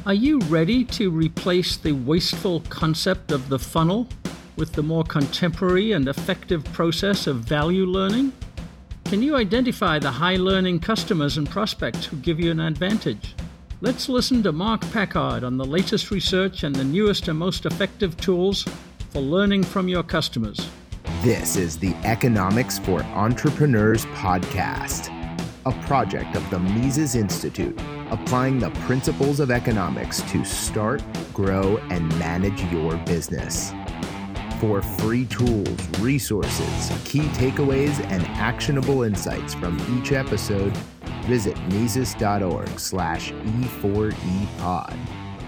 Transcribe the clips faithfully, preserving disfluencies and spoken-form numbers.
Are you ready to replace the wasteful concept of the funnel with the more contemporary and effective process of value learning? Can you identify the high-learning customers and prospects who give you an advantage? Let's listen to Mark Packard on the latest research and the newest and most effective tools for learning from your customers. This is the Economics for Entrepreneurs podcast, a project of the Mises Institute, applying the principles of economics to start, grow, and manage your business. For free tools, resources, key takeaways, and actionable insights from each episode, visit Mises.org slash E4E pod.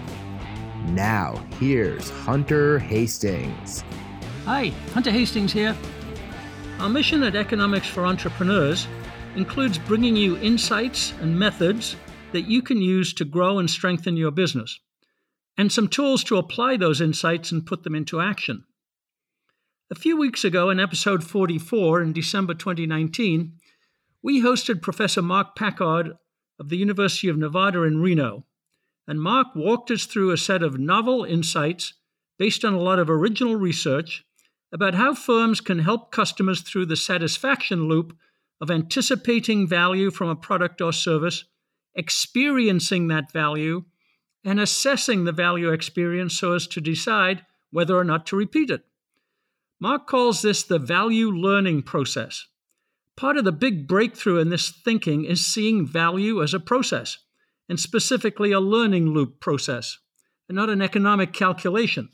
Now, here's Hunter Hastings. Hi, Hunter Hastings here. Our mission at Economics for Entrepreneurs includes bringing you insights and methods that you can use to grow and strengthen your business, and some tools to apply those insights and put them into action. A few weeks ago, in episode forty-four in December twenty nineteen, we hosted Professor Mark Packard of the University of Nevada in Reno, and Mark walked us through a set of novel insights based on a lot of original research about how firms can help customers through the satisfaction loop of anticipating value from a product or service, experiencing that value, and assessing the value experience so as to decide whether or not to repeat it. Mark calls this the value learning process. Part of the big breakthrough in this thinking is seeing value as a process, and specifically a learning loop process, and not an economic calculation.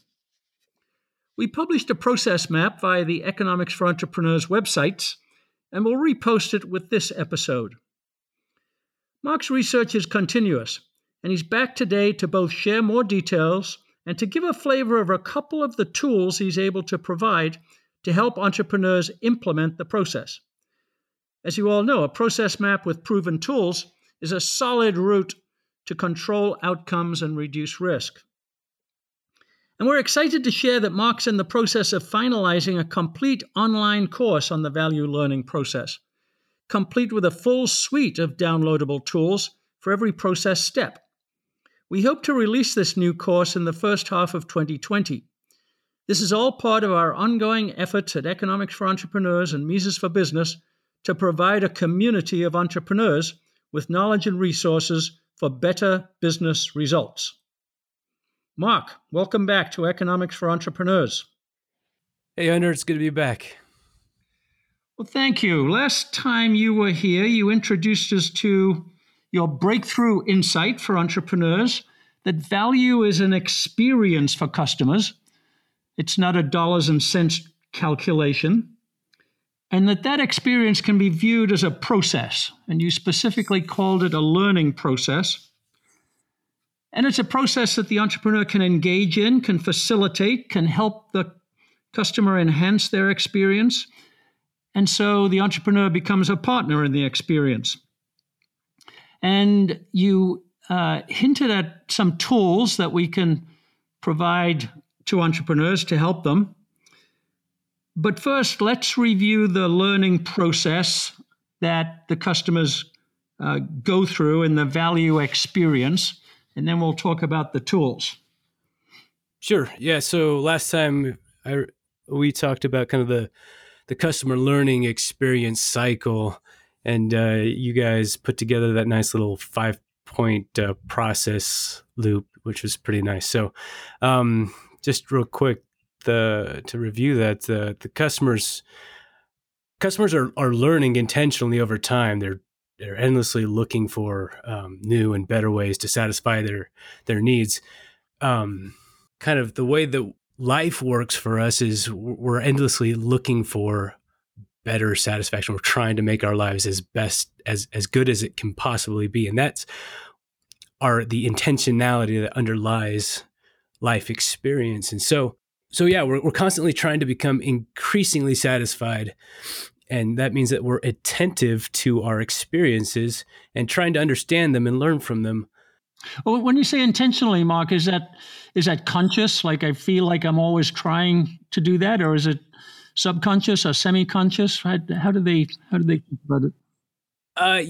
We published a process map via the Economics for Entrepreneurs websites, and we'll repost it with this episode. Mark's research is continuous, and he's back today to both share more details and to give a flavor of a couple of the tools he's able to provide to help entrepreneurs implement the process. As you all know, a process map with proven tools is a solid route to control outcomes and reduce risk. And we're excited to share that Mark's in the process of finalizing a complete online course on the value learning process, complete with a full suite of downloadable tools for every process step. We hope to release this new course in the first half of twenty twenty. This is all part of our ongoing efforts at Economics for Entrepreneurs and Mises for Business to provide a community of entrepreneurs with knowledge and resources for better business results. Mark, welcome back to Economics for Entrepreneurs. Hey, Hunter, it's good to be back. Well, thank you. Last time you were here, you introduced us to your breakthrough insight for entrepreneurs that value is an experience for customers. It's not a dollars and cents calculation. And that that experience can be viewed as a process. And you specifically called it a learning process. And it's a process that the entrepreneur can engage in, can facilitate, can help the customer enhance their experience. And so the entrepreneur becomes a partner in the experience. And you uh, hinted at some tools that we can provide to entrepreneurs to help them. But first, let's review the learning process that the customers uh, go through in the value experience, and then we'll talk about the tools. Sure. Yeah. So last time I, we talked about kind of the the customer learning experience cycle, and uh, you guys put together that nice little five-point uh, process loop, which was pretty nice. So um, just real quick, the to review that, uh, the customers customers are, are learning intentionally over time. They're they're endlessly looking for um, new and better ways to satisfy their their needs. Um, kind of the way that life works for us is we're endlessly looking for better satisfaction. We're trying to make our lives as best, as, as good as it can possibly be. And that's our, the intentionality that underlies life experience. And so, so yeah, we're, we're constantly trying to become increasingly satisfied. And that means that we're attentive to our experiences and trying to understand them and learn from them. Well, when you say intentionally, Mark, is that is that conscious? Like I feel like I'm always trying to do that, or is it subconscious or semi-conscious? How, how do they how do they think about it? Uh,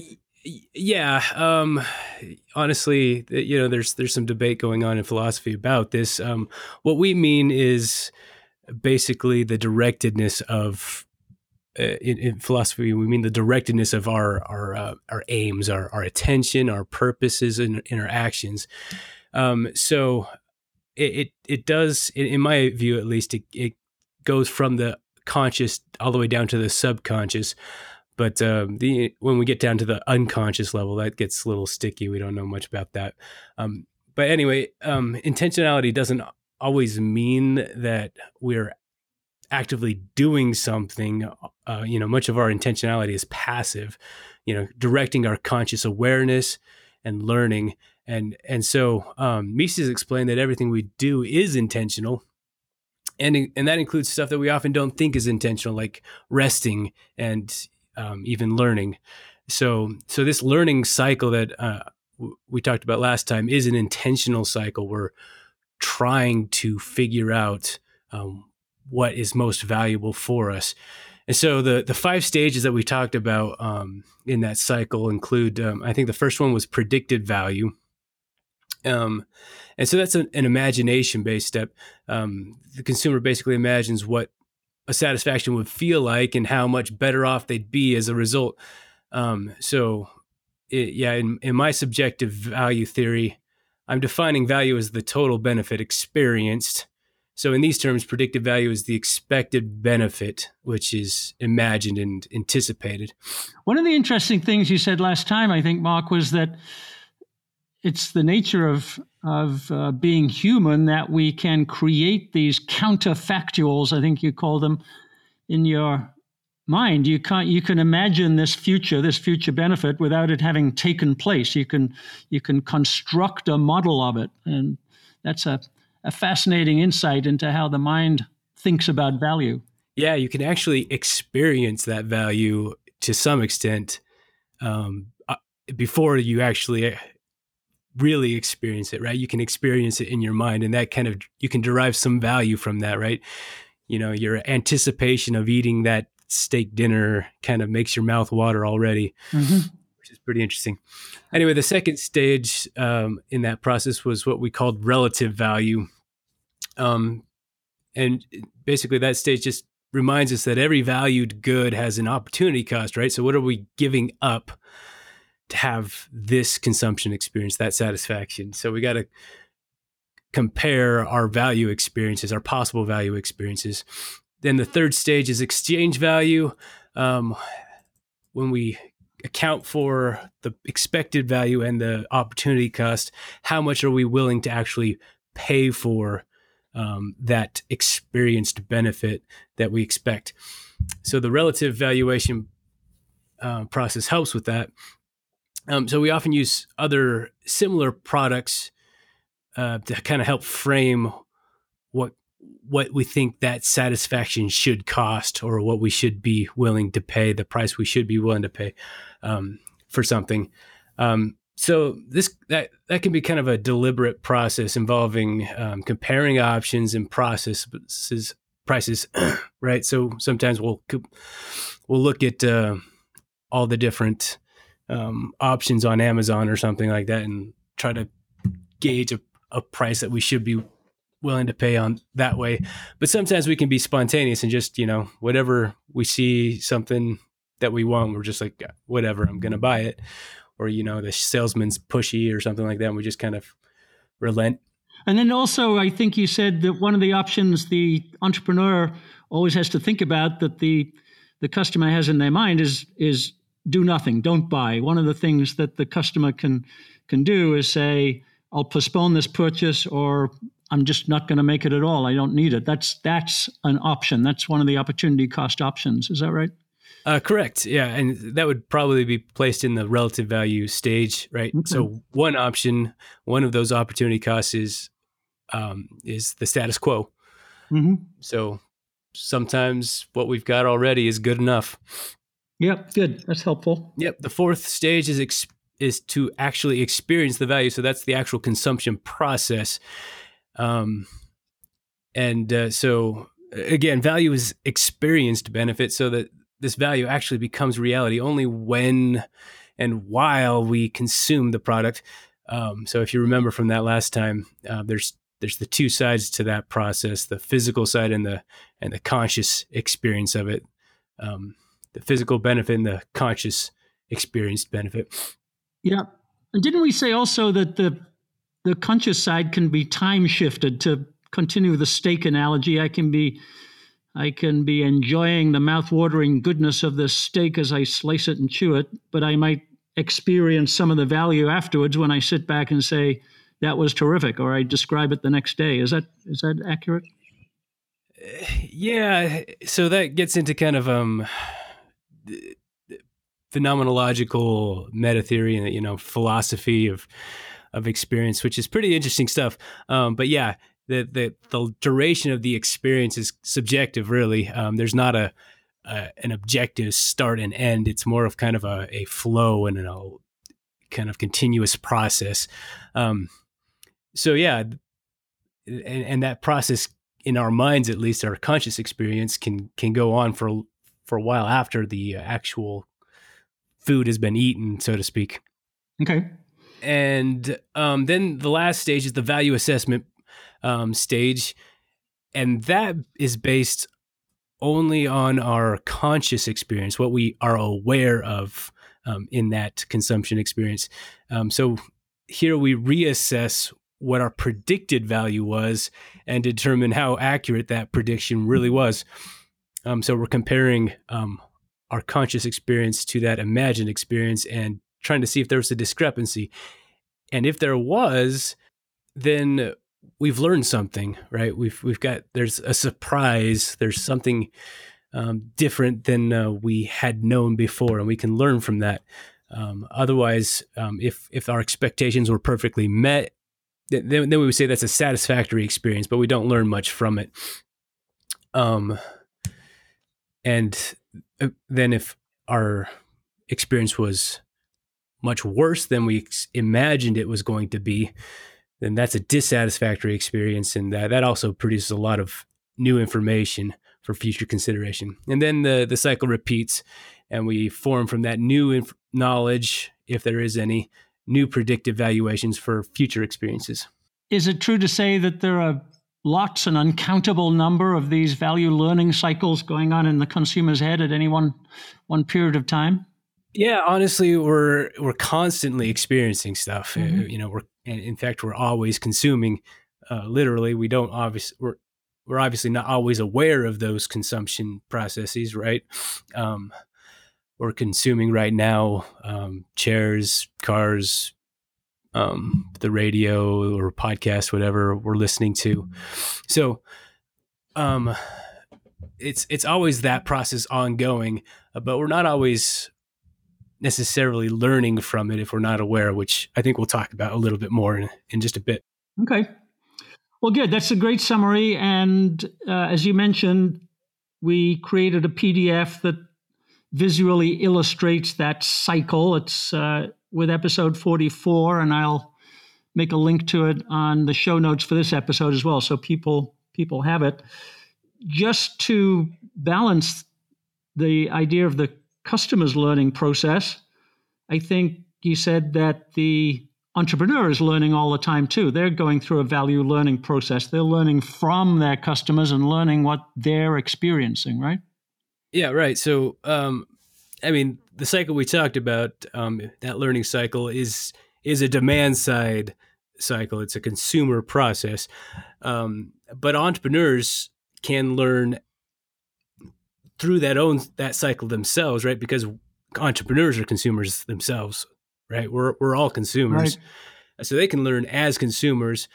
Yeah. Um, honestly, you know, there's there's some debate going on in philosophy about this. Um, what we mean is basically the directedness of uh, in, in philosophy. We mean the directedness of our our uh, our aims, our our attention, our purposes, and in our actions. Um, so it, it it does, in, in my view at least, it, it goes from the conscious all the way down to the subconscious. But um, the when we get down to the unconscious level, that gets a little sticky. We don't know much about that. Um, but anyway, um, intentionality doesn't always mean that we're actively doing something. Uh, you know, much of our intentionality is passive. You know, directing our conscious awareness and learning. And and so um, Mises explained that everything we do is intentional. And, and that includes stuff that we often don't think is intentional, like resting and Um, even learning. So, so this learning cycle that uh, w- we talked about last time is an intentional cycle. We're trying to figure out um, what is most valuable for us. And so the the five stages that we talked about um, in that cycle include, um, I think the first one was predicted value. Um, and so that's an, an imagination-based step. Um, the consumer basically imagines what a satisfaction would feel like and how much better off they'd be as a result. Um, so it, yeah, in, in my subjective value theory, I'm defining value as the total benefit experienced. So in these terms, predicted value is the expected benefit, which is imagined and anticipated. One of the interesting things you said last time, I think, Mark, was that it's the nature of of uh, being human that we can create these counterfactuals, I think you call them, in your mind. You can't. You can imagine this future, this future benefit, without it having taken place. You can you can construct a model of it, and that's a, a fascinating insight into how the mind thinks about value. Yeah, you can actually experience that value to some extent um, before you actually really experience it, right? You can experience it in your mind, and that kind of, you can derive some value from that, right? You know, your anticipation of eating that steak dinner kind of makes your mouth water already, mm-hmm. which is pretty interesting. Anyway, the second stage um, in that process was what we called relative value. Um, and basically that stage just reminds us that every valued good has an opportunity cost, right? So what are we giving up to have this consumption experience, that satisfaction? So we got to compare our value experiences, our possible value experiences. Then the third stage is exchange value. Um, when we account for the expected value and the opportunity cost, how much are we willing to actually pay for um, that experienced benefit that we expect? So the relative valuation uh, process helps with that. Um, so we often use other similar products uh, to kind of help frame what what we think that satisfaction should cost, or what we should be willing to pay, the price we should be willing to pay um, for something. Um, so this that that can be kind of a deliberate process involving um, comparing options and processes prices, right? So sometimes we'll we'll look at uh, all the different um, options on Amazon or something like that, and try to gauge a, a price that we should be willing to pay on that way. But sometimes we can be spontaneous and just, you know, whatever we see something that we want, we're just like, whatever, I'm going to buy it. Or, you know, the salesman's pushy or something like that, and we just kind of relent. And then also, I think you said that one of the options the entrepreneur always has to think about, that the the customer has in their mind, is is do nothing, don't buy. One of the things that the customer can can do is say, I'll postpone this purchase, or I'm just not going to make it at all. I don't need it. That's that's an option. That's one of the opportunity cost options. Is that right? Uh, correct. Yeah. And that would probably be placed in the relative value stage, right? Okay. So one option, one of those opportunity costs is um, is the status quo. Mm-hmm. So sometimes what we've got already is good enough. Yep. Good. That's helpful. Yep. The fourth stage is ex- is to actually experience the value. So that's the actual consumption process. Um, and uh, so again, value is experienced benefit, so that this value actually becomes reality only when and while we consume the product. Um, so if you remember from that last time, uh, there's there's the two sides to that process: the physical side and the and the conscious experience of it. Um, the physical benefit and the conscious experienced benefit. Yeah, and didn't we say also that the the conscious side can be time shifted? To continue the steak analogy, I can be I can be enjoying the mouth-watering goodness of this steak as I slice it and chew it, but I might experience some of the value afterwards when I sit back and say, that was terrific, or I describe it the next day. Is that is that accurate? Yeah. So that gets into kind of um, phenomenological meta theory and, you know, philosophy of of experience, which is pretty interesting stuff. Um, but yeah, the, the the duration of the experience is subjective, really. Um, there's not a, a an objective start and end. It's more of kind of a, a flow and a kind of continuous process. Um, so yeah, and, and that process in our minds, at least our conscious experience, can can go on for for a while after the actual food has been eaten, so to speak. Okay. And um, then the last stage is the value assessment um, stage, and that is based only on our conscious experience, what we are aware of um, in that consumption experience. Um, so here we reassess what our predicted value was and determine how accurate that prediction really was. Um, so we're comparing um, our conscious experience to that imagined experience and trying to see if there was a discrepancy. And if there was, then we've learned something, right? We've we've got, there's a surprise, there's something um, different than uh, we had known before, and we can learn from that. Um, otherwise, um, if if our expectations were perfectly met, then, then we would say that's a satisfactory experience, but we don't learn much from it. Um, and then if our experience was much worse than we imagined it was going to be, then that's a dissatisfactory experience, and that, that also produces a lot of new information for future consideration. And then the, the cycle repeats, and we form from that new inf- knowledge, if there is any, new predictive valuations for future experiences. Is it true to say that there are lots, an uncountable number of these value learning cycles going on in the consumer's head at any one one period of time? Yeah, honestly, we're we're constantly experiencing stuff. Mm-hmm. Uh, you know, we're and in fact we're always consuming. Uh, literally, we don't obviously we're we're obviously not always aware of those consumption processes, right? Um, we're consuming right now um, chairs, cars, um, the radio or podcast, whatever we're listening to. So, um, it's it's always that process ongoing, uh, but we're not always necessarily learning from it if we're not aware, which I think we'll talk about a little bit more in, in just a bit. Okay. Well, good. That's a great summary. And uh, as you mentioned, we created a P D F that visually illustrates that cycle. It's uh, with episode forty-four, and I'll make a link to it on the show notes for this episode as well, so people people have it. Just to balance the idea of the customer's learning process, I think you said that the entrepreneur is learning all the time too. They're going through a value learning process. They're learning from their customers and learning what they're experiencing, right? Yeah, right. So, um, I mean, the cycle we talked about, um, that learning cycle is is a demand side cycle. It's a consumer process. Um, but entrepreneurs can learn through that own that cycle themselves, right? Because entrepreneurs are consumers themselves, right? We're we're all consumers, right. So they can learn as consumers,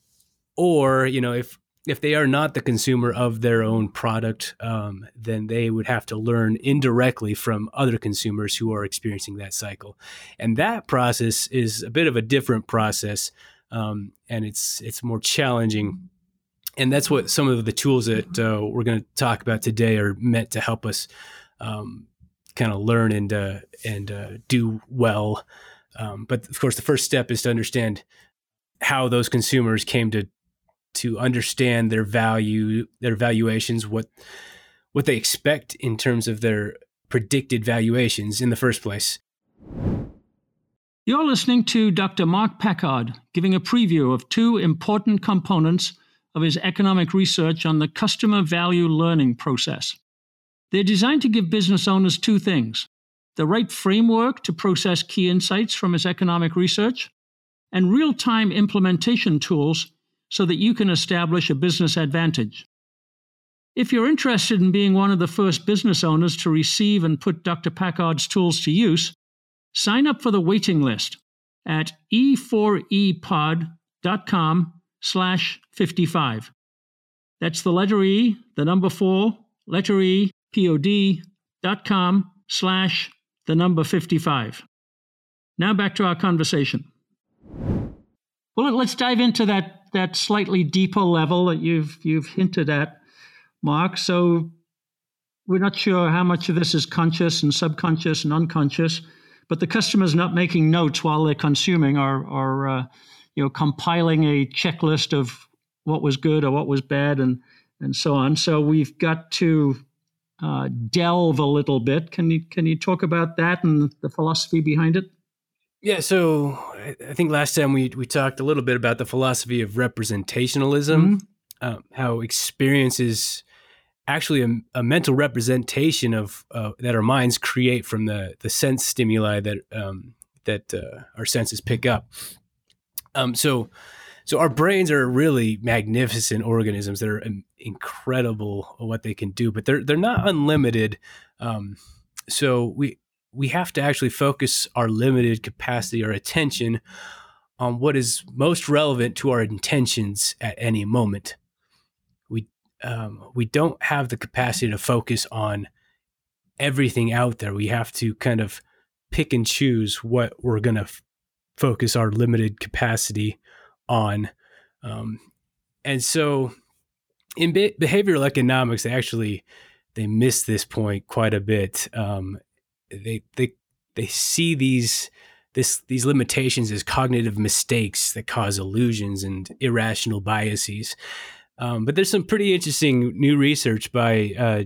or you know, if if they are not the consumer of their own product, um, then they would have to learn indirectly from other consumers who are experiencing that cycle, and that process is a bit of a different process, um, and it's it's more challenging. And that's what some of the tools that uh, we're going to talk about today are meant to help us um, kind of learn and uh, and uh, do well. Um, but of course, the first step is to understand how those consumers came to to understand their value, their valuations, what what they expect in terms of their predicted valuations in the first place. You're listening to Doctor Mark Packard giving a preview of two important components of his economic research on the customer value learning process. They're designed to give business owners two things: the right framework to process key insights from his economic research, and real-time implementation tools so that you can establish a business advantage. If you're interested in being one of the first business owners to receive and put Doctor Packard's tools to use, sign up for the waiting list at e four e pod dot com slash fifty-five. That's the letter E, the number four, letter E, P-O-D dot com slash the number fifty-five. Now back to our conversation. Well, let's dive into that that slightly deeper level that you've you've hinted at, Mark. So we're not sure how much of this is conscious and subconscious and unconscious, but the customer's not making notes while they're consuming or, or uh, you know, compiling a checklist of what was good or what was bad and, and so on. So we've got to uh, delve a little bit. Can you can you talk about that and the philosophy behind it? Yeah, so I think last time we we talked a little bit about the philosophy of representationalism, mm-hmm. uh, how experience is actually a, a mental representation of uh, that our minds create from the the sense stimuli that um, that uh, our senses pick up. Um, so, so our brains are really magnificent organisms that are incredible at what they can do, but they're they're not unlimited. Um, so we. we have to actually focus our limited capacity, our attention, on what is most relevant to our intentions at any moment. We um, we don't have the capacity to focus on everything out there. We have to kind of pick and choose what we're going to f- focus our limited capacity on. Um, and so in be- behavioral economics, they actually, they miss this point quite a bit. Um, They they they see these this these limitations as cognitive mistakes that cause illusions and irrational biases. Um, but there's some pretty interesting new research by uh,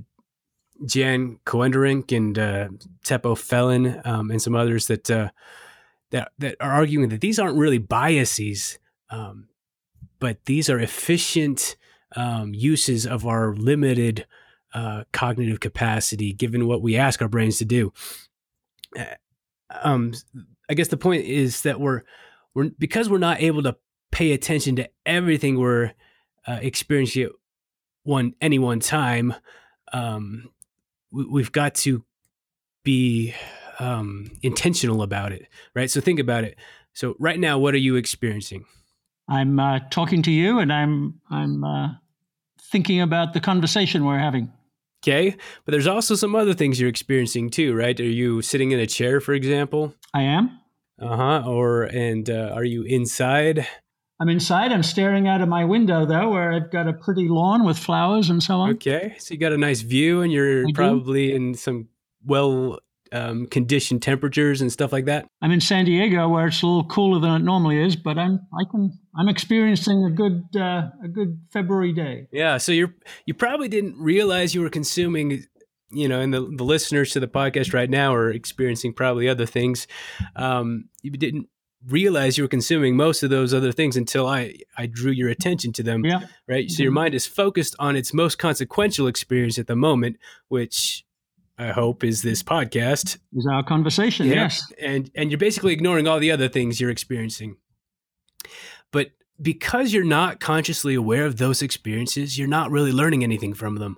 Jan Koenderink and uh, Teppo Fellin um, and some others that uh, that that are arguing that these aren't really biases, um, but these are efficient um, uses of our limited Uh, cognitive capacity, given what we ask our brains to do. Uh, um, I guess the point is that we're we're because we're not able to pay attention to everything we're uh, experiencing at one any one time. Um, we, we've got to be um, intentional about it, right? So think about it. So right now, what are you experiencing? I'm uh, talking to you, and I'm I'm uh, thinking about the conversation we're having. Okay, but there's also some other things you're experiencing too, right? Are you sitting in a chair, for example? I am. Uh-huh. Or, and uh, are you inside? I'm inside. I'm staring out of my window, though, where I've got a pretty lawn with flowers and so on. Okay, so you got a nice view, and you're I probably do. in some well um, conditioned temperatures and stuff like that. I'm in San Diego, where it's a little cooler than it normally is, but I'm I can I'm experiencing a good uh, a good February day. Yeah, so you're you probably didn't realize you were consuming, you know, and the, the listeners to the podcast right now are experiencing probably other things. Um, you didn't realize you were consuming most of those other things until I, I drew your attention to them, yeah. right? So Mm-hmm. your mind is focused on its most consequential experience at the moment, which I hope is this podcast. Is our conversation, Yeah. yes. And and you're basically ignoring all the other things you're experiencing. But because you're not consciously aware of those experiences, you're not really learning anything from them.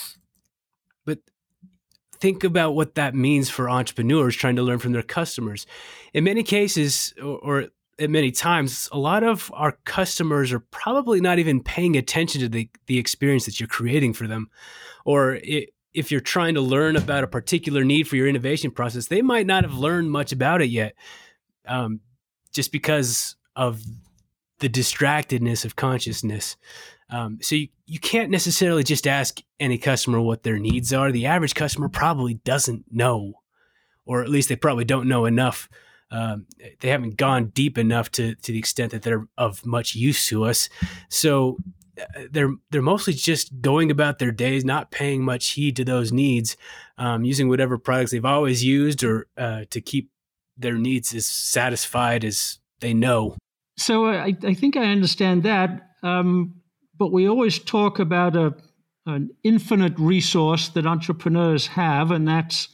But think about what that means for entrepreneurs trying to learn from their customers. In many cases, or, or at many times, a lot of our customers are probably not even paying attention to the, the experience that you're creating for them. Or it, if you're trying to learn about a particular need for your innovation process, they might not have learned much about it yet, um, just because of the distractedness of consciousness. Um, so you, you can't necessarily just ask any customer what their needs are. The average customer probably doesn't know, or at least they probably don't know enough. Um, they haven't gone deep enough to, to the extent that they're of much use to us. So they're they're mostly just going about their days, not paying much heed to those needs, um, using whatever products they've always used, or uh, to keep their needs as satisfied as they know. So I, I think I understand that, um, but we always talk about a an infinite resource that entrepreneurs have, and that's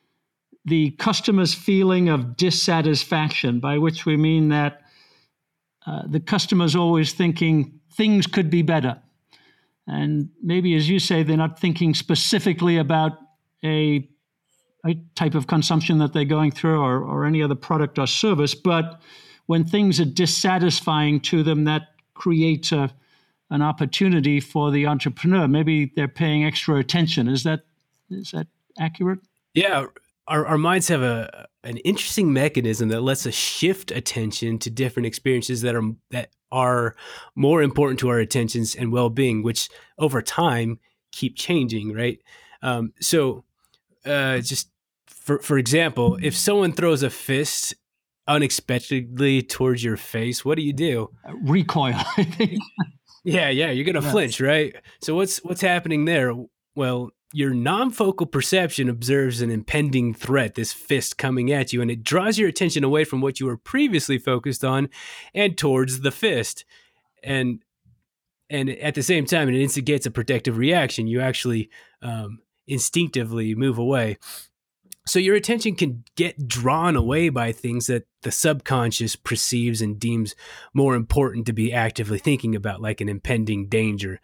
the customer's feeling of dissatisfaction, by which we mean that uh, the customer's always thinking things could be better. And maybe, as you say, they're not thinking specifically about a, a type of consumption that they're going through or, or any other product or service, but when things are dissatisfying to them, that creates a, an opportunity for the entrepreneur. Maybe they're paying extra attention. Is that is that accurate? Yeah. Our, our minds have a an interesting mechanism that lets us shift attention to different experiences that are that are more important to our attentions and well-being, which over time keep changing, right? Um, so, uh, just for for example, if someone throws a fist unexpectedly towards your face, what do you do? Uh, recoil, I think. Yeah, yeah, you're gonna yes. flinch, right? So what's what's happening there? Well, your non-focal perception observes an impending threat, this fist coming at you, and it draws your attention away from what you were previously focused on and towards the fist. And and at the same time, it instigates a protective reaction. You actually um, instinctively move away. So your attention can get drawn away by things that the subconscious perceives and deems more important to be actively thinking about, like an impending danger.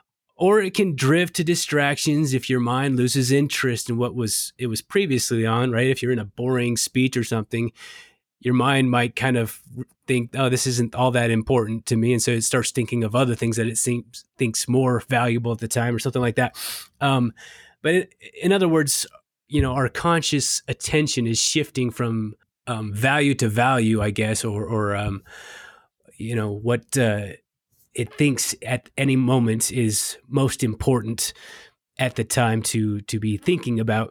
Or it can drift to distractions if your mind loses interest in what was it was previously on, right? If you're in a boring speech or something, your mind might kind of think, oh, this isn't all that important to me. And so it starts thinking of other things that it seems thinks more valuable at the time or something like that. Um, but in, in other words, you know, our conscious attention is shifting from um, value to value, I guess, or, or um, you know, what... Uh, it thinks at any moment is most important at the time to to be thinking about.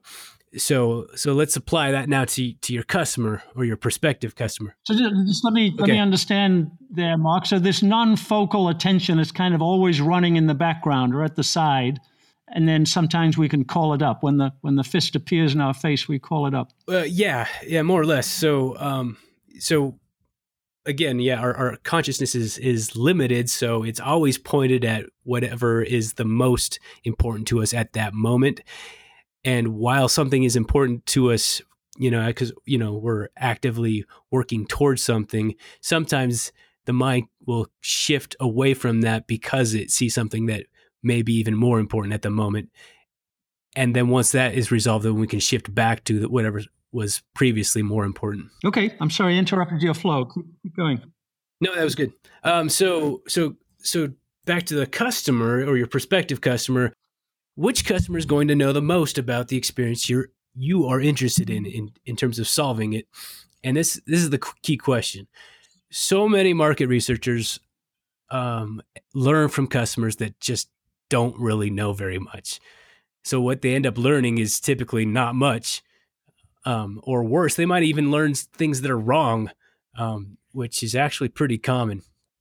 So so let's apply that now to to your customer or your prospective customer. So just, just let me okay. let me understand there, Mark. So this non-focal attention is kind of always running in the background or at the side, and then sometimes we can call it up when the when the fist appears in our face. We call it up. Uh, yeah, yeah, more or less. So um, so. Again, yeah, our, our consciousness is is limited, so it's always pointed at whatever is the most important to us at that moment. And while something is important to us, you know, because, you know, we're actively working towards something, sometimes the mind will shift away from that because it sees something that may be even more important at the moment. And then once that is resolved, then we can shift back to the, whatever was previously more important. Okay, I'm sorry, I interrupted your flow. Keep, keep going. No, that was good. Um, so, so, so back to the customer or your prospective customer. Which customer is going to know the most about the experience you're you are interested in, in in terms of solving it? And this this is the key question. So many market researchers um, learn from customers that just don't really know very much. So what they end up learning is typically not much. Um, or worse, they might even learn things that are wrong, um, which is actually pretty common.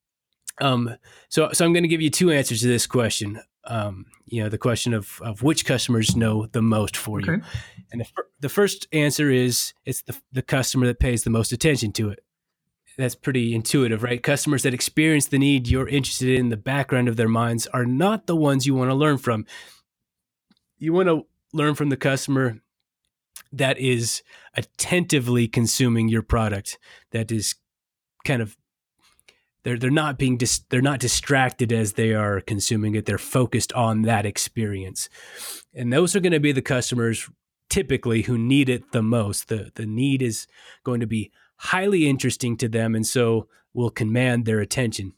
Um, so, so I'm going to give you two answers to this question. Um, you know, the question of of which customers know the most for okay. you. And the, fir- the first answer is it's the the customer that pays the most attention to it. That's pretty intuitive, right? Customers that experience the need you're interested in, the background of their minds, are not the ones you want to learn from. You want to learn from the customer that is attentively consuming your product, that is kind of they're they're not being dis, they're not distracted as they are consuming it. They're focused on that experience, and those are going to be the customers typically who need it the most. the The need is going to be highly interesting to them, and so will command their attention.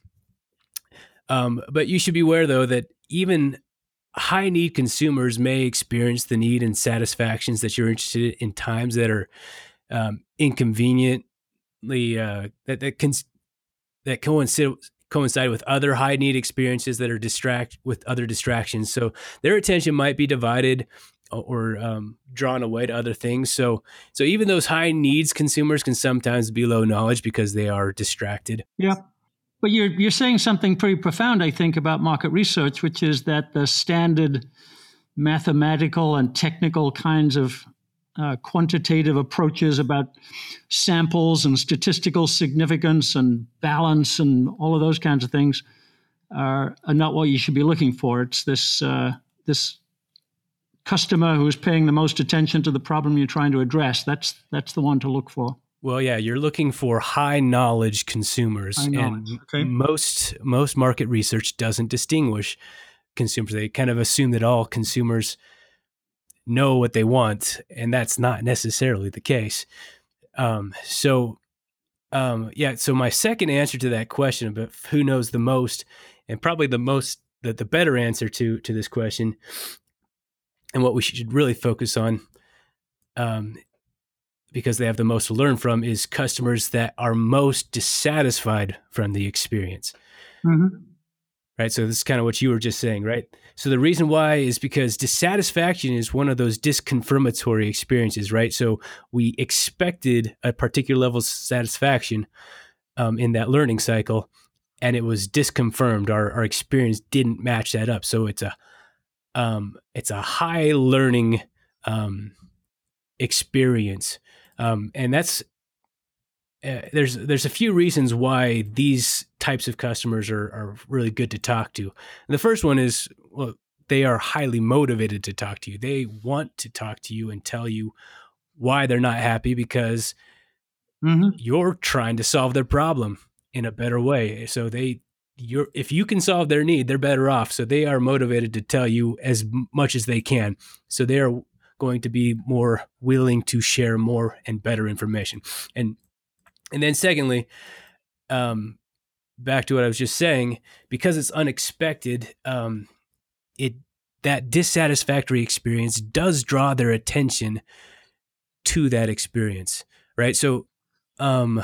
Um, but you should be aware, though, that even high need consumers may experience the need and satisfactions that you're interested in times that are um, inconveniently uh, that that can that coincide coincide with other high need experiences that are distract with other distractions. So their attention might be divided or um, drawn away to other things. So so even those high needs consumers can sometimes be low knowledge because they are distracted. Yeah. But you're you're saying something pretty profound, I think, about market research, which is that the standard mathematical and technical kinds of uh, quantitative approaches about samples and statistical significance and balance and all of those kinds of things are, are not what you should be looking for. It's this uh, this customer who's paying the most attention to the problem you're trying to address. That's that's the one to look for. Well, yeah, you're looking for high knowledge consumers, High knowledge, and okay. most most market research doesn't distinguish consumers. They kind of assume that all consumers know what they want, and that's not necessarily the case. Um, so, um, yeah. So my second answer to that question about who knows the most, and probably the most, the, the better answer to to this question, and what we should really focus on, um, because they have the most to learn from, is customers that are most dissatisfied from the experience. Mm-hmm. Right. So this is kind of what you were just saying, right? So the reason why is because dissatisfaction is one of those disconfirmatory experiences, right? So we expected a particular level of satisfaction um, in that learning cycle, and it was disconfirmed. Our our experience didn't match that up. So it's a um, it's a high learning um, experience, um, and that's Uh, there's there's a few reasons why these types of customers are, are really good to talk to. And the first one is, well, they are highly motivated to talk to you. They want to talk to you and tell you why they're not happy, because Mm-hmm. you're trying to solve their problem in a better way. So they, you're if you can solve their need, they're better off. So they are motivated to tell you as much as they can. So they are going to be more willing to share more and better information. And And then secondly, um, back to what I was just saying, because it's unexpected, um, it that dissatisfactory experience does draw their attention to that experience, right? So, um,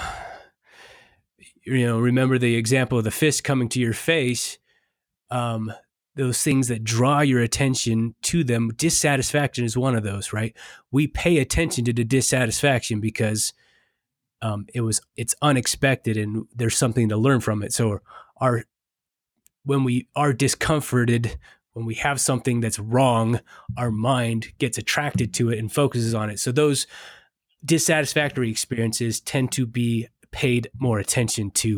you know, remember the example of the fist coming to your face. Um, those things that draw your attention to them, dissatisfaction is one of those, right? We pay attention to the dissatisfaction because Um, it was it's unexpected, and there's something to learn from it. So our when we are discomforted, when we have something that's wrong, our mind gets attracted to it and focuses on it. So those dissatisfactory experiences tend to be paid more attention to.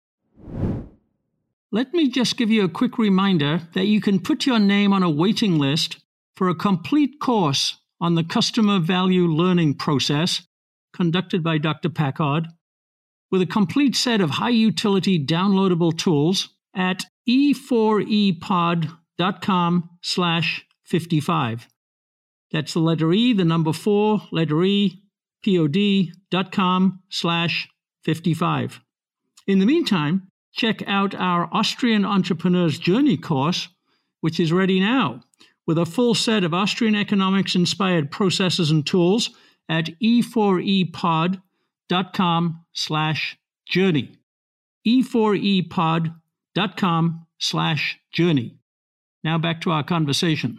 Let me just give you a quick reminder that you can put your name on a waiting list for a complete course on the customer value learning process conducted by Doctor Packard, with a complete set of high-utility downloadable tools at e four e pod dot com slash fifty-five. That's the letter E, the number four, letter E, pod dot com slash fifty-five. In the meantime, check out our Austrian Entrepreneur's Journey course, which is ready now, with a full set of Austrian economics-inspired processes and tools at e four e pod dot com slash journey. e four e pod dot com slash journey. Now back to our conversation.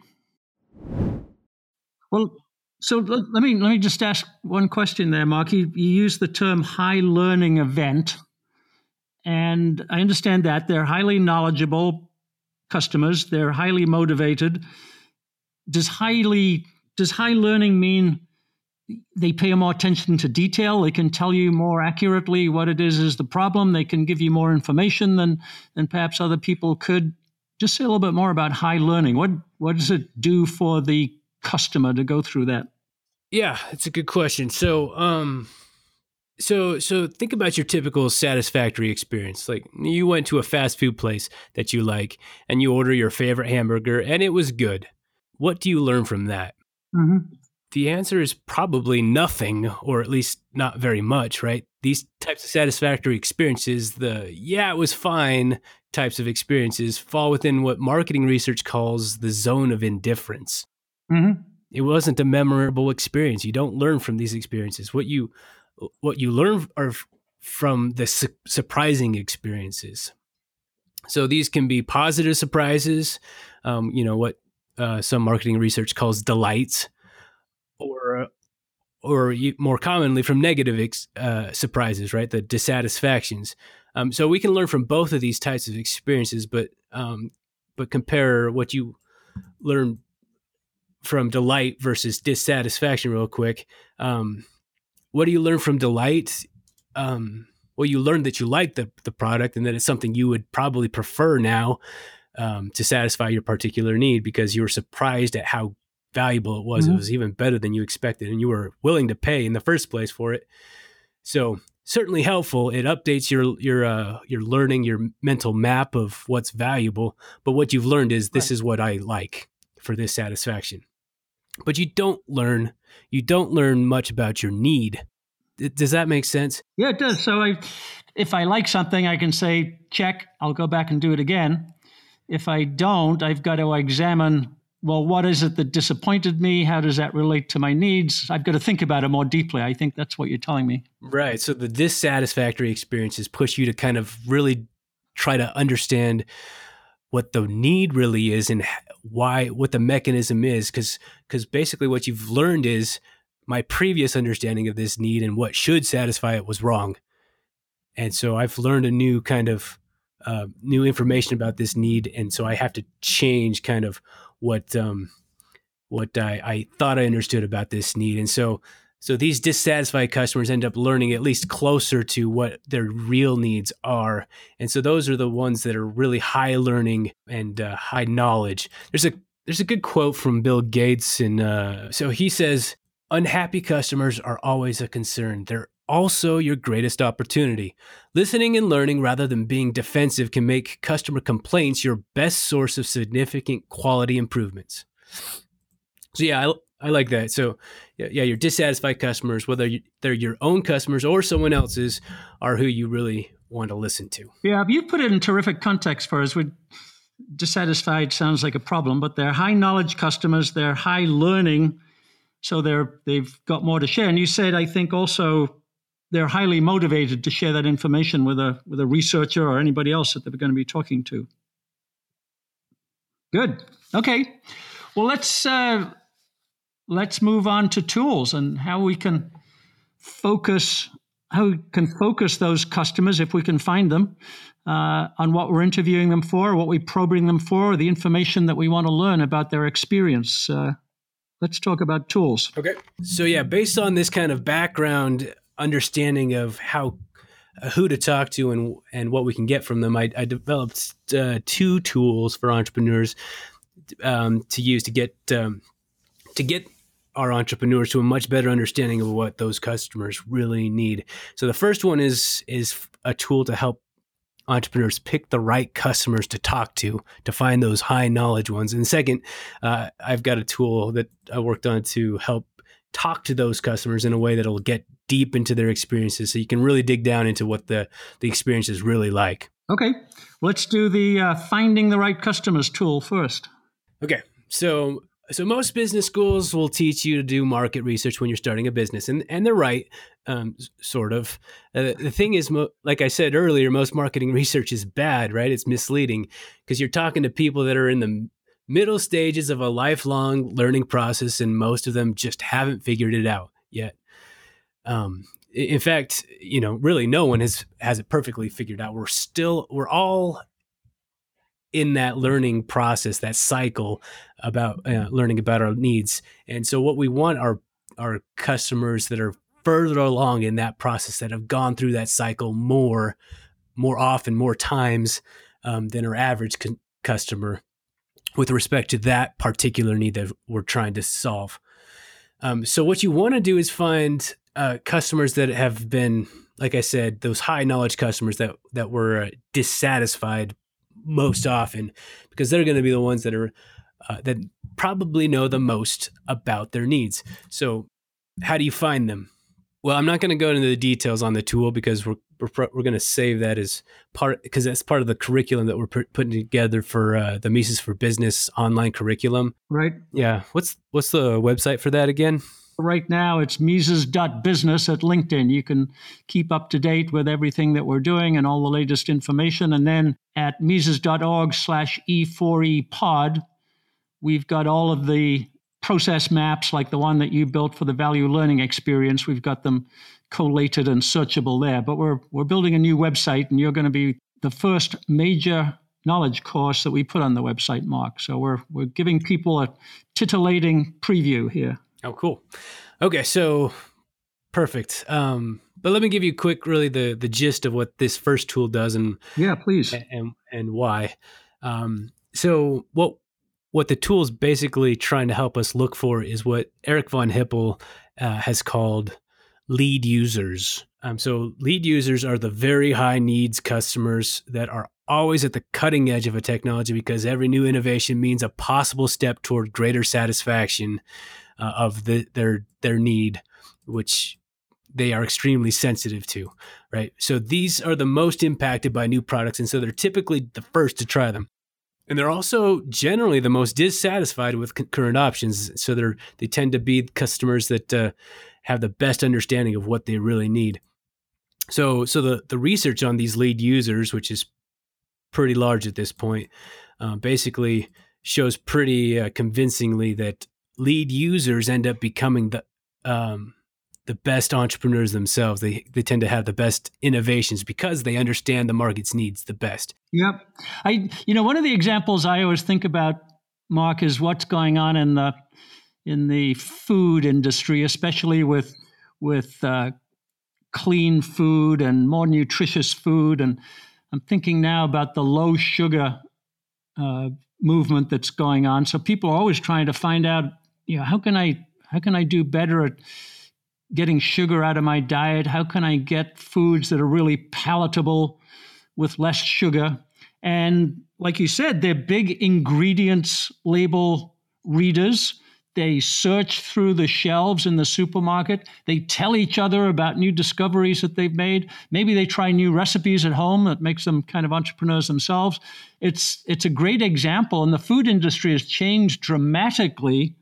Well, so let, let me let me just ask one question there, Mark. You, you use the term high learning event, and I understand that they're highly knowledgeable customers. They're highly motivated. Does highly does high learning mean they pay more attention to detail? They can tell you more accurately what it is is the problem. They can give you more information than than perhaps other people could. Just say a little bit more about high learning. What what does it do for the customer to go through that? Yeah, it's a good question. So, um, so so think about your typical satisfactory experience. Like, you went to a fast food place that you like, and you order your favorite hamburger, and it was good. What do you learn from that? Mm-hmm. The answer is probably nothing, or at least not very much, right? These types of satisfactory experiences, the yeah, it was fine types of experiences, fall within what marketing research calls the zone of indifference. Mm-hmm. It wasn't a memorable experience. You don't learn from these experiences. What you what you learn are from the su- surprising experiences. So these can be positive surprises, um, you know, what uh, some marketing research calls delights, or or more commonly from negative ex, uh, surprises, right? The dissatisfactions. Um, so we can learn from both of these types of experiences, but um, but compare what you learn from delight versus dissatisfaction real quick. Um, what do you learn from delight? Um, well, you learn that you like the, the product and that it's something you would probably prefer now um, to satisfy your particular need because you were surprised at how valuable it was. Mm-hmm. It was even better than you expected and you were willing to pay in the first place for it. So certainly helpful. It updates your your uh, your learning, your mental map of what's valuable. But what you've learned is this right. is what I like for this satisfaction. But you don't learn you don't learn much about your need. Does that make sense? Yeah, it does. So I, if I like something, I can say, check, I'll go back and do it again. If I don't, I've got to examine, well, what is it that disappointed me? How does that relate to my needs? I've got to think about it more deeply. I think that's what you're telling me. Right. So the dissatisfactory experiences push you to kind of really try to understand what the need really is and why, what the mechanism is. Because because basically what you've learned is my previous understanding of this need and what should satisfy it was wrong. And so I've learned a new kind of uh, new information about this need. And so I have to change kind of what um, what I, I thought I understood about this need. And so so these dissatisfied customers end up learning at least closer to what their real needs are. And so those are the ones that are really high learning and uh, high knowledge. There's a there's a good quote from Bill Gates. And uh, so he says, unhappy customers are always a concern. They're also your greatest opportunity. Listening and learning rather than being defensive can make customer complaints your best source of significant quality improvements. So yeah, I, I like that. So yeah, yeah, your dissatisfied customers, whether you, they're your own customers or someone else's, are who you really want to listen to. Yeah, you put it in terrific context for us. We're dissatisfied sounds like a problem, but they're high knowledge customers. They're high learning. So they're, they've got more to share. And you said, I think also they're highly motivated to share that information with a with a researcher or anybody else that they're going to be talking to. Good. Okay. Well, let's uh, let's move on to tools and how we can focus how we can focus those customers if we can find them uh, on what we're interviewing them for, what we're probing them for, or the information that we want to learn about their experience. Uh, Let's talk about tools. Okay. So yeah, based on this kind of background understanding of how uh, who to talk to and and what we can get from them, I, I developed uh, two tools for entrepreneurs um, to use to get um, to get our entrepreneurs to a much better understanding of what those customers really need. So the first one is is a tool to help entrepreneurs pick the right customers to talk to, to find those high knowledge ones. And second, uh, I've got a tool that I worked on to help talk to those customers in a way that'll get deep into their experiences so you can really dig down into what the, the experience is really like. Okay. Let's do the uh, finding the right customers tool first. Okay. So So most business schools will teach you to do market research when you're starting a business, and and they're right, um, sort of. Uh, the thing is, mo- like I said earlier, most marketing research is bad, right? It's misleading because you're talking to people that are in the middle stages of a lifelong learning process, and most of them just haven't figured it out yet. Um, in fact, you know, really, no one has has it perfectly figured out. We're still, we're all in that learning process, that cycle about uh, learning about our needs. And so what we want are our customers that are further along in that process, that have gone through that cycle more, more often, more times um, than our average con- customer with respect to that particular need that we're trying to solve. Um, so what you want to do is find uh, customers that have been, like I said, those high knowledge customers that, that were uh, dissatisfied most often, because they're going to be the ones that are uh, that probably know the most about their needs. So how do you find them? Well, I'm not going to go into the details on the tool because we're we're, we're going to save that as part, because that's part of the curriculum that we're putting together for uh, the Mises for Business online curriculum. Right. Yeah. What's what's the website for that again? Right now, it's Mises dot business at LinkedIn. You can keep up to date with everything that we're doing and all the latest information. And then at Mises dot org slash E four E pod, we've got all of the process maps like the one that you built for the value learning experience. We've got them collated and searchable there. But we're we're building a new website, and you're going to be the first major knowledge course that we put on the website, Mark. So we're we're giving people a titillating preview here. Oh, cool. Okay, so perfect. Um, but let me give you quick, really the the gist of what this first tool does, and yeah, please, and and why. Um, so what what the tool is basically trying to help us look for is what Eric von Hippel uh, has called lead users. Um, so lead users are the very high needs customers that are always at the cutting edge of a technology, because every new innovation means a possible step toward greater satisfaction uh, of the, their their need, which they are extremely sensitive to, right? So these are the most impacted by new products, and so they're typically the first to try them. And they're also generally the most dissatisfied with c- current options. So they're they tend to be customers that uh, have the best understanding of what they really need. So so the, the research on these lead users, which is pretty large at this point, uh, basically shows pretty uh, convincingly that lead users end up becoming the um, the best entrepreneurs themselves. They they tend to have the best innovations because they understand the market's needs the best. Yep. I you know one of the examples I always think about, Mark, is what's going on in the in the food industry, especially with with uh, clean food and more nutritious food. And I'm thinking now about the low sugar uh, movement that's going on. So people are always trying to find out, you know, how can I how can I do better at getting sugar out of my diet? How can I get foods that are really palatable with less sugar? And like you said, they're big ingredients label readers. They search through the shelves in the supermarket. They tell each other about new discoveries that they've made. Maybe they try new recipes at home that makes them kind of entrepreneurs themselves. It's it's a great example. And the food industry has changed dramatically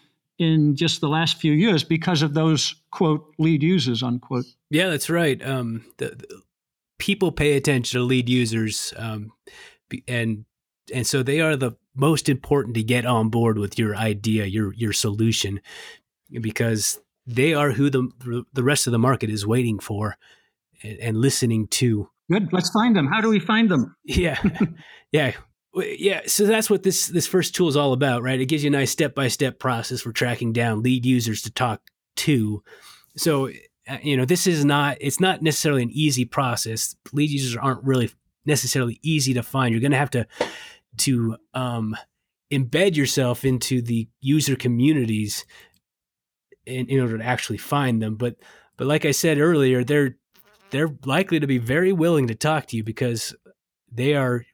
in just the last few years because of those, quote, lead users, unquote. Yeah, that's right. Um, the, the people pay attention to lead users, um, and and so they are the most important to get on board with your idea, your your solution, because they are who the the rest of the market is waiting for and, and listening to. Good. Let's find them. How do we find them? Yeah, yeah. Yeah, so that's what this this first tool is all about, right? It gives you a nice step-by-step process for tracking down lead users to talk to. So, you know, this is not, it's not necessarily an easy process. Lead users aren't really necessarily easy to find. You're going to have to to um, embed yourself into the user communities in, in order to actually find them. But but like I said earlier, they're they're likely to be very willing to talk to you because they are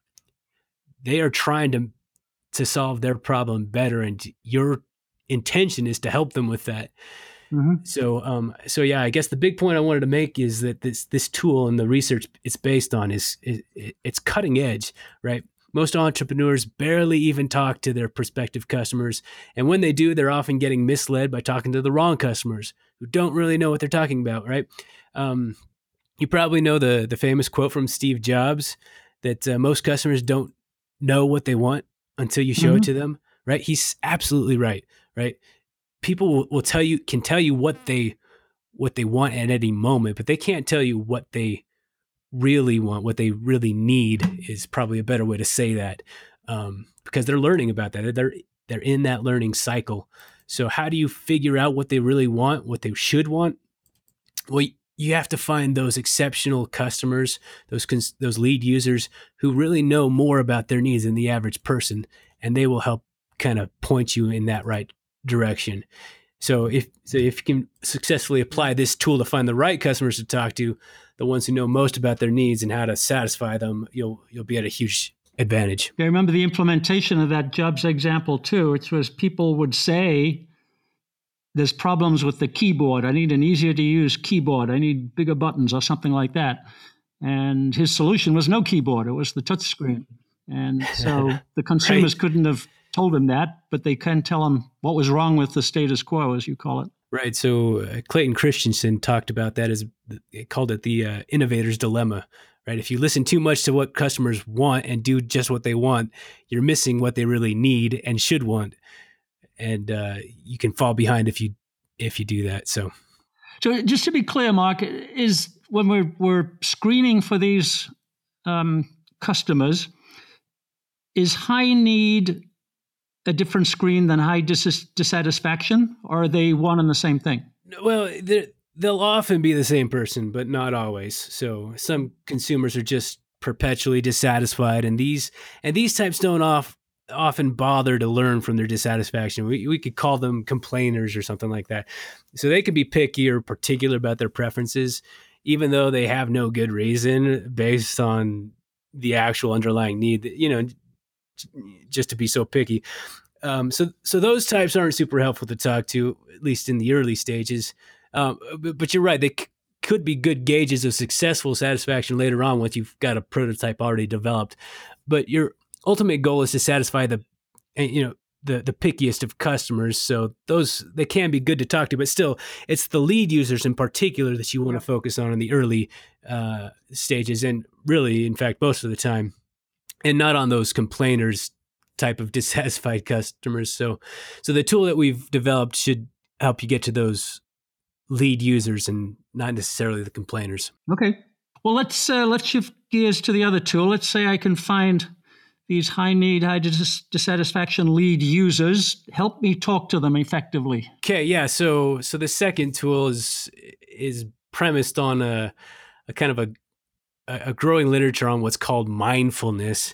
they are trying to to solve their problem better, and your intention is to help them with that. Mm-hmm. So, um, so yeah, I guess the big point I wanted to make is that this this tool and the research it's based on is, is it's cutting edge, right? Most entrepreneurs barely even talk to their prospective customers, and when they do, they're often getting misled by talking to the wrong customers who don't really know what they're talking about, right? Um, you probably know the the famous quote from Steve Jobs that uh, most customers don't know what they want until you show mm-hmm. it to them, right? He's absolutely right, right? People will, will tell you, can tell you what they, what they want at any moment, but they can't tell you what they really want, what they really need is probably a better way to say that, um, because they're learning about that. They're, they're in that learning cycle. So how do you figure out what they really want, what they should want? Well, you have to find those exceptional customers, those cons- those lead users who really know more about their needs than the average person, and they will help kind of point you in that right direction. So if so if you can successfully apply this tool to find the right customers to talk to, the ones who know most about their needs and how to satisfy them, you'll you'll be at a huge advantage. I remember the implementation of that Jobs example too, which was people would say, there's problems with the keyboard. I need an easier to use keyboard. I need bigger buttons or something like that. And his solution was no keyboard. It was the touch screen. And so the consumers right. couldn't have told him that, but they can tell him what was wrong with the status quo, as you call it. Right. So uh, Clayton Christensen talked about that as, it called it the uh, innovator's dilemma, right? If you listen too much to what customers want and do just what they want, you're missing what they really need and should want. And uh, you can fall behind if you if you do that. So, so just to be clear, Mark, is when we're we're screening for these um, customers, is high need a different screen than high dis- dissatisfaction, or are they one and the same thing? Well, they'll often be the same person, but not always. So some consumers are just perpetually dissatisfied, and these and these types don't off, often bother to learn from their dissatisfaction. We we could call them complainers or something like that. So they could be picky or particular about their preferences, even though they have no good reason based on the actual underlying need, you know, just to be so picky. Um, so so those types aren't super helpful to talk to, at least in the early stages. Um, but, but you're right. They c- could be good gauges of successful satisfaction later on once you've got a prototype already developed. But your ultimate goal is to satisfy the, you know, the the pickiest of customers. So those, they can be good to talk to, but still, it's the lead users in particular that you want to focus on in the early uh, stages, and really, in fact, most of the time, and not on those complainers type of dissatisfied customers. So, so the tool that we've developed should help you get to those lead users and not necessarily the complainers. Okay. Well, let's uh, let's shift gears to the other tool. Let's say I can find these high need, high dis- dissatisfaction lead users. Help me talk to them effectively. Okay. Yeah. So, so the second tool is is premised on a, a kind of a a growing literature on what's called mindfulness.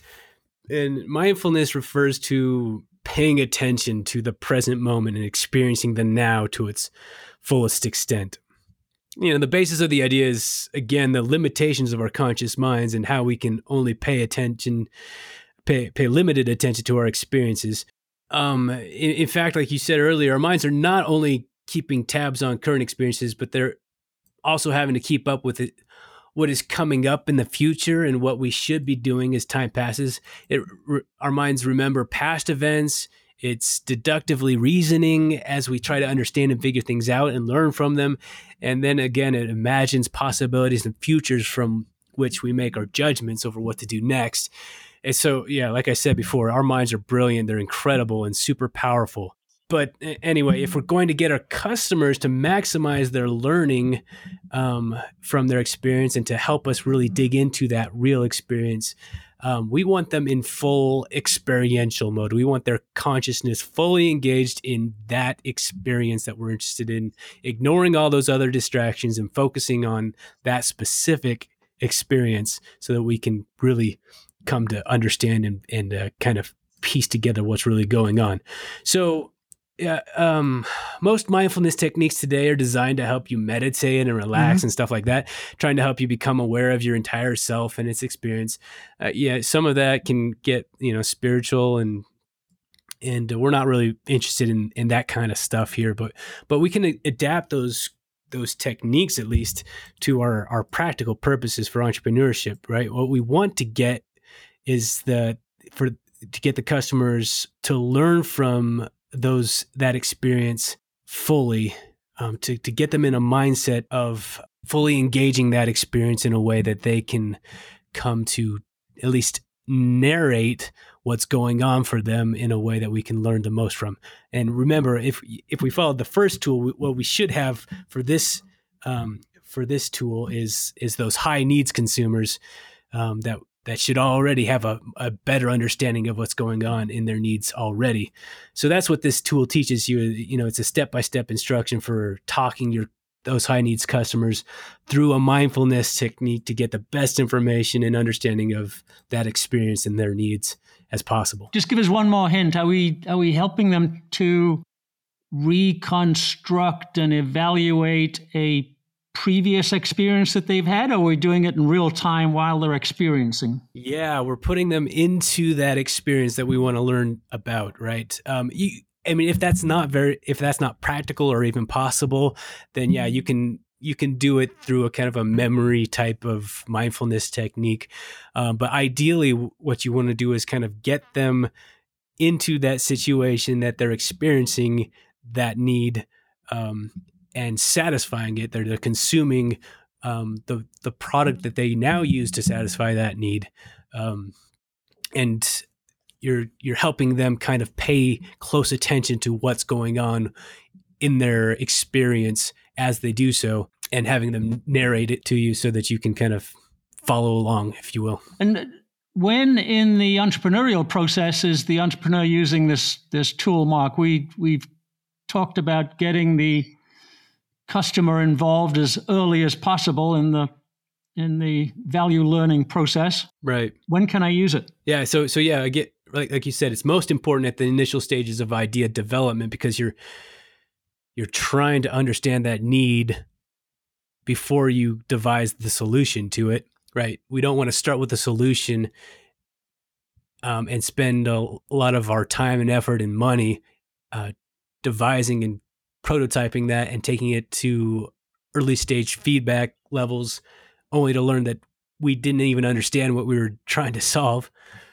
And mindfulness refers to paying attention to the present moment and experiencing the now to its fullest extent. You know, the basis of the idea is, again, the limitations of our conscious minds and how we can only pay attention, pay, pay limited attention to our experiences. Um, in, in fact, like you said earlier, our minds are not only keeping tabs on current experiences, but they're also having to keep up with it, what is coming up in the future and what we should be doing as time passes. It, re, our minds remember past events. It's deductively reasoning as we try to understand and figure things out and learn from them. And then again, it imagines possibilities and futures from which we make our judgments over what to do next. And so, yeah, like I said before, our minds are brilliant. They're incredible and super powerful. But anyway, if we're going to get our customers to maximize their learning um, from their experience and to help us really dig into that real experience, um, we want them in full experiential mode. We want their consciousness fully engaged in that experience that we're interested in, ignoring all those other distractions and focusing on that specific experience so that we can really come to understand and, and uh, kind of piece together what's really going on. So, Yeah, um, most mindfulness techniques today are designed to help you meditate and relax mm-hmm. and stuff like that, trying to help you become aware of your entire self and its experience. Uh, yeah, some of that can get, you know, spiritual, and and we're not really interested in, in that kind of stuff here, but but we can a- adapt those those techniques at least to our our practical purposes for entrepreneurship, right? What we want to get is the for to get the customers to learn from those that experience fully, um, to to get them in a mindset of fully engaging that experience in a way that they can come to at least narrate what's going on for them in a way that we can learn the most from. And remember, if if we followed the first tool, what we should have for this um, for this tool is is those high needs consumers um, that. that should already have a, a better understanding of what's going on in their needs already. So that's what this tool teaches you. You know, it's a step-by-step instruction for talking your those high needs customers through a mindfulness technique to get the best information and understanding of that experience and their needs as possible. Just give us one more hint. Are we are we helping them to reconstruct and evaluate a previous experience that they've had, or we're doing it in real time while they're experiencing? Yeah, we're putting them into that experience that we want to learn about, right? Um, you, I mean, if that's not very, if that's not practical or even possible, then yeah, you can you can do it through a kind of a memory type of mindfulness technique. Um, but ideally, what you want to do is kind of get them into that situation that they're experiencing that need. Um, and satisfying it. They're, they're consuming um, the the product that they now use to satisfy that need, um, and you're you're helping them kind of pay close attention to what's going on in their experience as they do so, and having them narrate it to you so that you can kind of follow along, if you will. And when in the entrepreneurial process is the entrepreneur using this this tool, Mark? We we've talked about getting the customer involved as early as possible in the in the value learning process. Right. When can I use it? Yeah. So so yeah, I get like like you said, it's most important at the initial stages of idea development because you're you're trying to understand that need before you devise the solution to it. Right. We don't want to start with a solution um, and spend a, a lot of our time and effort and money uh, devising and prototyping that and taking it to early stage feedback levels, only to learn that we didn't even understand what we were trying to solve.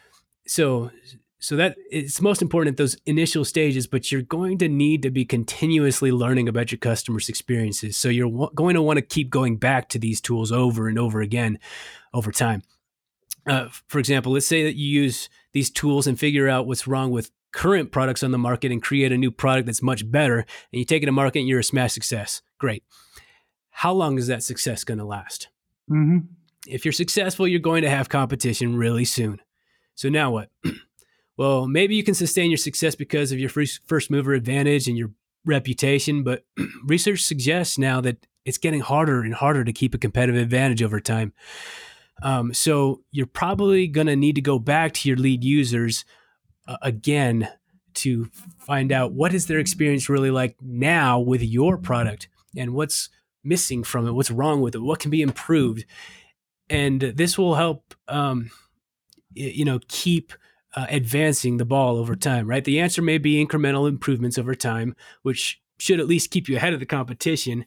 So, so that it's most important at those initial stages, but you're going to need to be continuously learning about your customers' experiences. So you're w- going to want to keep going back to these tools over and over again over time. Uh, for example, let's say that you use these tools and figure out what's wrong with current products on the market and create a new product that's much better, and you take it to market and you're a smash success. Great. How long is that success going to last? Mm-hmm. If you're successful, you're going to have competition really soon. So now what? Well, maybe you can sustain your success because of your first, first mover advantage and your reputation, but research suggests now that it's getting harder and harder to keep a competitive advantage over time. Um, so you're probably going to need to go back to your lead users uh, again to find out what is their experience really like now with your product and what's missing from it, what's wrong with it, what can be improved. And this will help, um, you know, keep uh, advancing the ball over time, right? The answer may be incremental improvements over time, which should at least keep you ahead of the competition.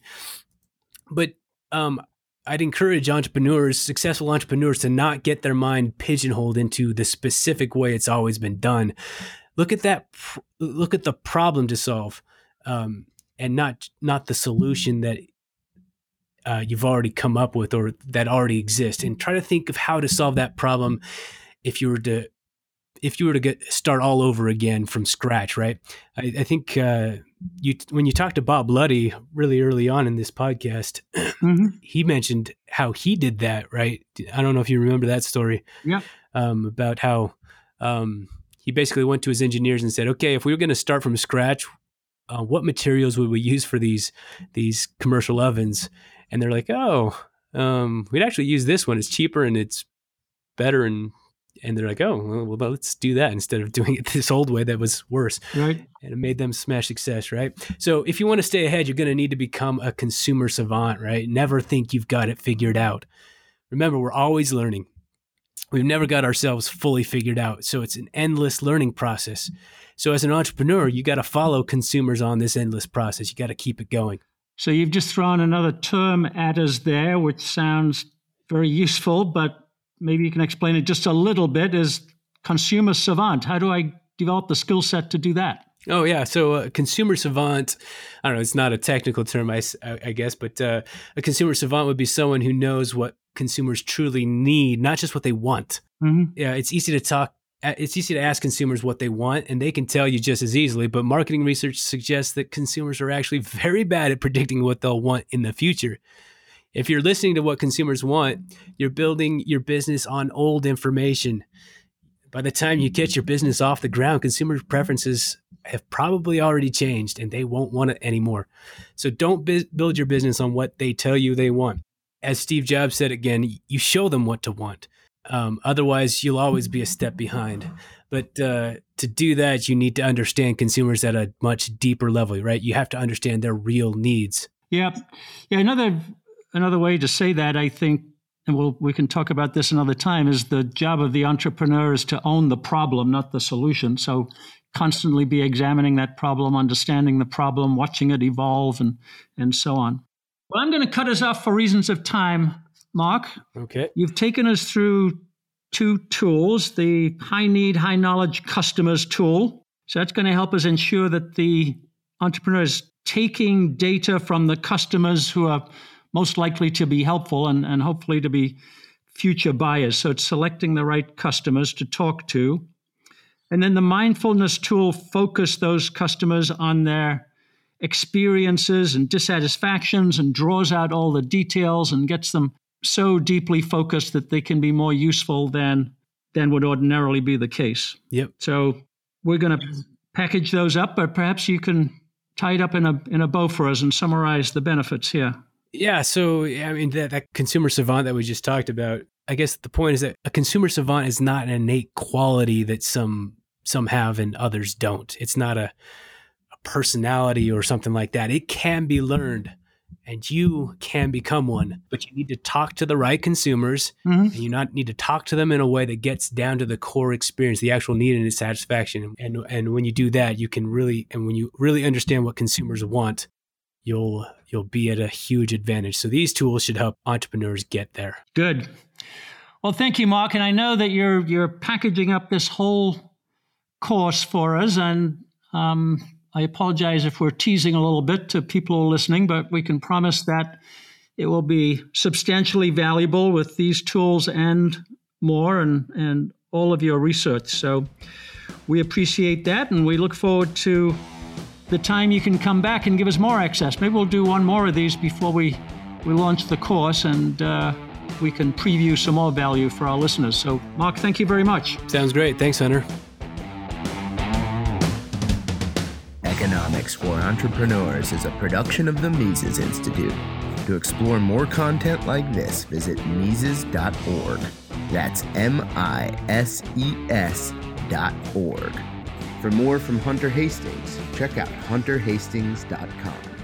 But um, I'd encourage entrepreneurs, successful entrepreneurs, to not get their mind pigeonholed into the specific way it's always been done. Look at that. Look at the problem to solve, um, and not not the solution that uh, you've already come up with or that already exists. And try to think of how to solve that problem if you were to if you were to get start all over again from scratch. Right? I, I think uh, you when you talked to Bob Luddy really early on in this podcast, mm-hmm. he mentioned how he did that. Right? I don't know if you remember that story. Yeah. Um, about how. Um, He basically went to his engineers and said, okay, if we were going to start from scratch, uh, what materials would we use for these these commercial ovens? And they're like, oh, um, we'd actually use this one. It's cheaper and it's better. And and they're like, oh, well, well, let's do that instead of doing it this old way that was worse. Right. And it made them smash success, right? So if you want to stay ahead, you're going to need to become a consumer savant, right? Never think you've got it figured out. Remember, we're always learning. We've never got ourselves fully figured out. So it's an endless learning process. So as an entrepreneur, you got to follow consumers on this endless process. You got to keep it going. So you've just thrown another term at us there, which sounds very useful, but maybe you can explain it just a little bit, is consumer savant. How do I develop the skill set to do that? Oh, yeah. So a uh, consumer savant, I don't know, it's not a technical term, I, I guess, but uh, a consumer savant would be someone who knows what consumers truly need, not just what they want. Mm-hmm. Yeah, it's easy to talk. It's easy to ask consumers what they want, and they can tell you just as easily. But marketing research suggests that consumers are actually very bad at predicting what they'll want in the future. If you're listening to what consumers want, you're building your business on old information. By the time you get your business off the ground, consumer preferences have probably already changed, and they won't want it anymore. So don't bi- build your business on what they tell you they want. As Steve Jobs said again, you show them what to want. Um, otherwise, you'll always be a step behind. But uh, to do that, you need to understand consumers at a much deeper level, right? You have to understand their real needs. Yeah. Yeah. Another another way to say that, I think, and we'll, we can talk about this another time, is the job of the entrepreneur is to own the problem, not the solution. So constantly be examining that problem, understanding the problem, watching it evolve, and and so on. Well, I'm going to cut us off for reasons of time, Mark. Okay. You've taken us through two tools, the high need, high knowledge customers tool. So that's going to help us ensure that the entrepreneur is taking data from the customers who are most likely to be helpful and, and hopefully to be future buyers. So it's selecting the right customers to talk to. And then the mindfulness tool focus those customers on their experiences and dissatisfactions and draws out all the details and gets them so deeply focused that they can be more useful than than would ordinarily be the case. Yep. So we're going to package those up, but perhaps you can tie it up in a in a bow for us and summarize the benefits here. Yeah. So, I mean, that, that consumer savant that we just talked about, I guess the point is that a consumer savant is not an innate quality that some some have and others don't. It's not a, a personality or something like that. It can be learned, and you can become one, but you need to talk to the right consumers, mm-hmm. and you not need to talk to them in a way that gets down to the core experience, the actual need and satisfaction. And and when you do that, you can really, and when you really understand what consumers want, you'll you'll be at a huge advantage. So these tools should help entrepreneurs get there. Good. Well, thank you, Mark. And I know that you're you're packaging up this whole course for us, and um, I apologize if we're teasing a little bit to people who are listening, but we can promise that it will be substantially valuable with these tools and more, and, and all of your research. So we appreciate that, and we look forward to the time you can come back and give us more access. Maybe we'll do one more of these before we, we launch the course, and uh, we can preview some more value for our listeners. So, Mark, thank you very much. Sounds great. Thanks, Hunter. Economics for Entrepreneurs is a production of the Mises Institute. To explore more content like this, visit Mises dot org. That's M I S E S dot org. For more from Hunter Hastings, check out Hunter Hastings dot com.